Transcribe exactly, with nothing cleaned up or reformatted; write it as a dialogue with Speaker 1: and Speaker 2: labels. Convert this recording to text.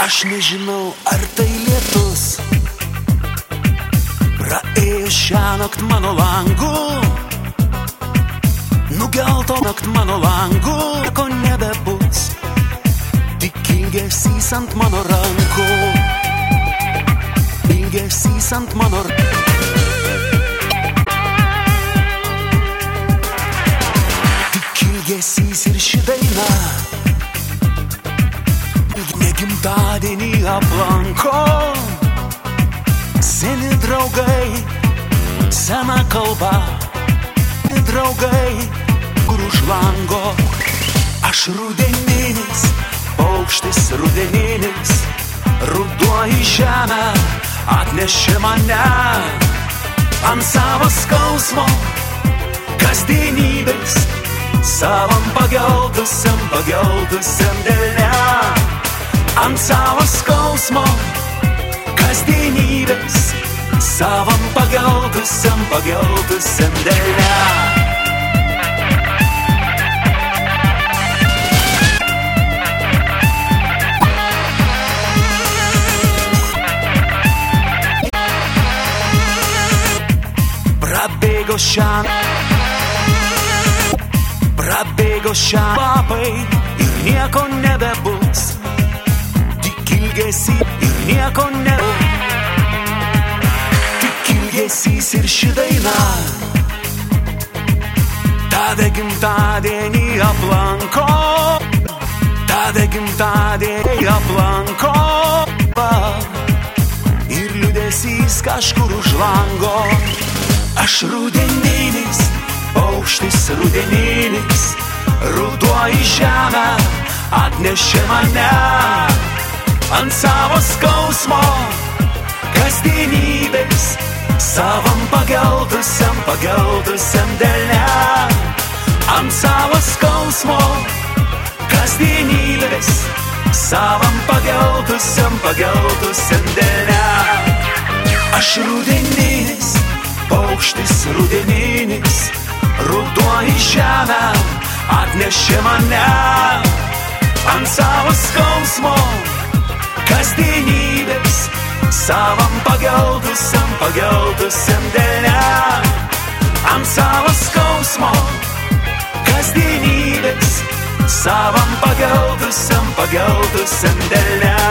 Speaker 1: Aš nežinau, ar tai lietus praėjo šiąnakt mano langu, nugelto nakt mano langu, ko nebebus, tik ilgesys ant mano rankų, ilgesys ant mano rankų. Tik ilgesys ir ši daina negimtadienį aplanko. Seni draugai, sena kalba, draugai, kur už lango. Aš rudeninis, paukštis rudeninis, ruduo į žemę atnešė mane ant savo skausmo kasdienybės, savam pageltusiam, pageltusiam delne. Ant savo skausmo kasdienybės, savam pageltusiam, pageltusiam delne. Prabėgo šian, prabėgo šian lapai ir nieko nebebus. Ilgesys ir nieko nėra, tik ilgesys ir ši daina tada gimtadienį aplanko, tada gimtadienį aplanko ir liūdesys kažkur už lango. Aš rudeninis, paukštis rudeninis, ruduo į žemę atnešė mane ant savo skausmo kasdienybės, savam pageltusiam, pageltusiam delne. Ant savo skausmo kasdienybės, savam pageltusiam, pageltusiam delne. Aš rudeninis, paukštis rudeninis, ruduo į žemę atnešė mane ant savo skausmo kasdienybės, savam pageltusiam, pageltusiam delne. Ant savo skausmo kasdienybės, savam pageltusiam, pageltusiam delne.